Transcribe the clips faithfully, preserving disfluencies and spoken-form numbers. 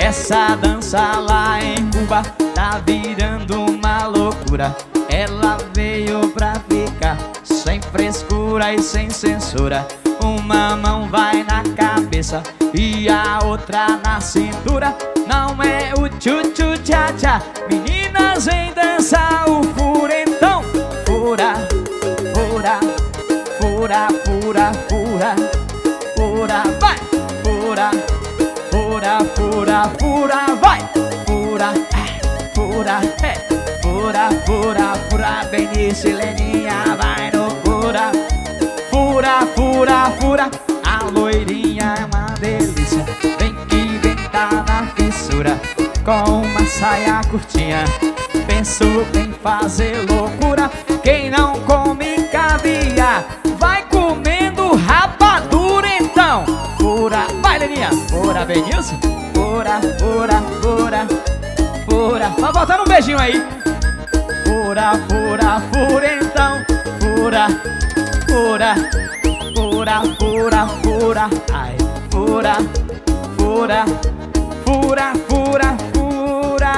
Essa dança lá em Cuba tá virando uma loucura. Ela veio pra ficar, sem frescura e sem censura. Uma mão vai na cabeça e a outra na cintura. Não é o tchu-tchu tchá-tchá. Meninas, vem dançar o furentão. Fura, fura, fura, fura, fura, fura, vai. Fura, fura, fura, fura, vai. Fura, é, fura, é. Fura, fura, fura, Benício e Leninha, vai no fura. Fura, fura, fura, a loirinha é uma delícia. Vem que vem, tá na fissura, com uma saia curtinha. Penso em fazer loucura. Quem não come caviar, vai comendo rapadura então. Fura, vai Leninha, fura Benício. Fura, fura, fura, fura. Vai botar um beijinho aí. Fura, fura, fura então. Fura, fura, fura, fura, fura. Ai, fura, fura, fura, fura, fura.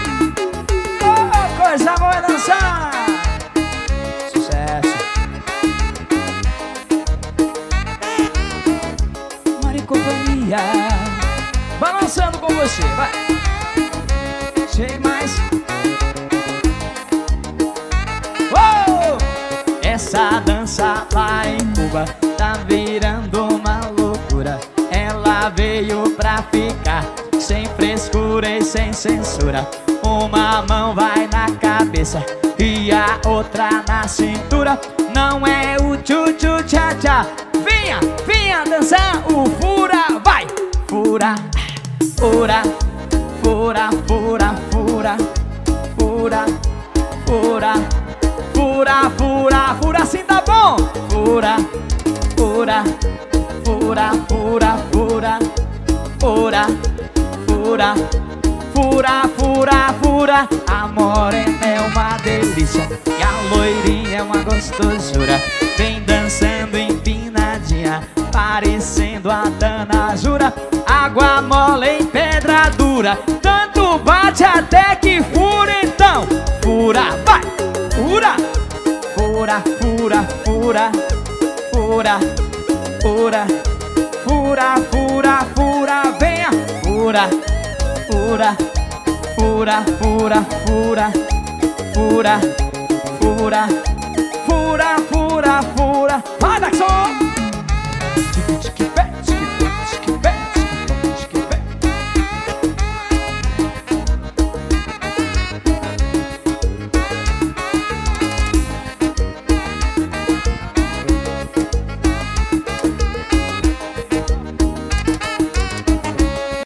Oh, coisa boa é dançar. Sucesso. Mari Companhia, balançando com você, vai. Sei mais. Essa dança lá em Cuba tá virando uma loucura. Ela veio pra ficar, sem frescura e sem censura. Uma mão vai na cabeça e a outra na cintura. Não é o tchu-tchu tchá-tchá. Venha, venha dançar o fura, vai. Fura, fura, fura, fura, fura, fura, fura, fura, fura, fura, assim tá bom. Fura, fura, fura, fura, fura, fura, fura, fura, fura, fura. A morena é uma delícia e a loirinha é uma gostosura. Vem dançando empinadinha, parecendo a Dana Jura. Água mole em pedra dura, tanto bate até que fura então. Fura, vai. Fura, fura, fura, fura, fura, fura, fura, fura, fura, venha. Fura, fura, fura, fura, fura, fura, fura, fura, fura, fura. Vai, Daxon! Tique, tique, pé, tique,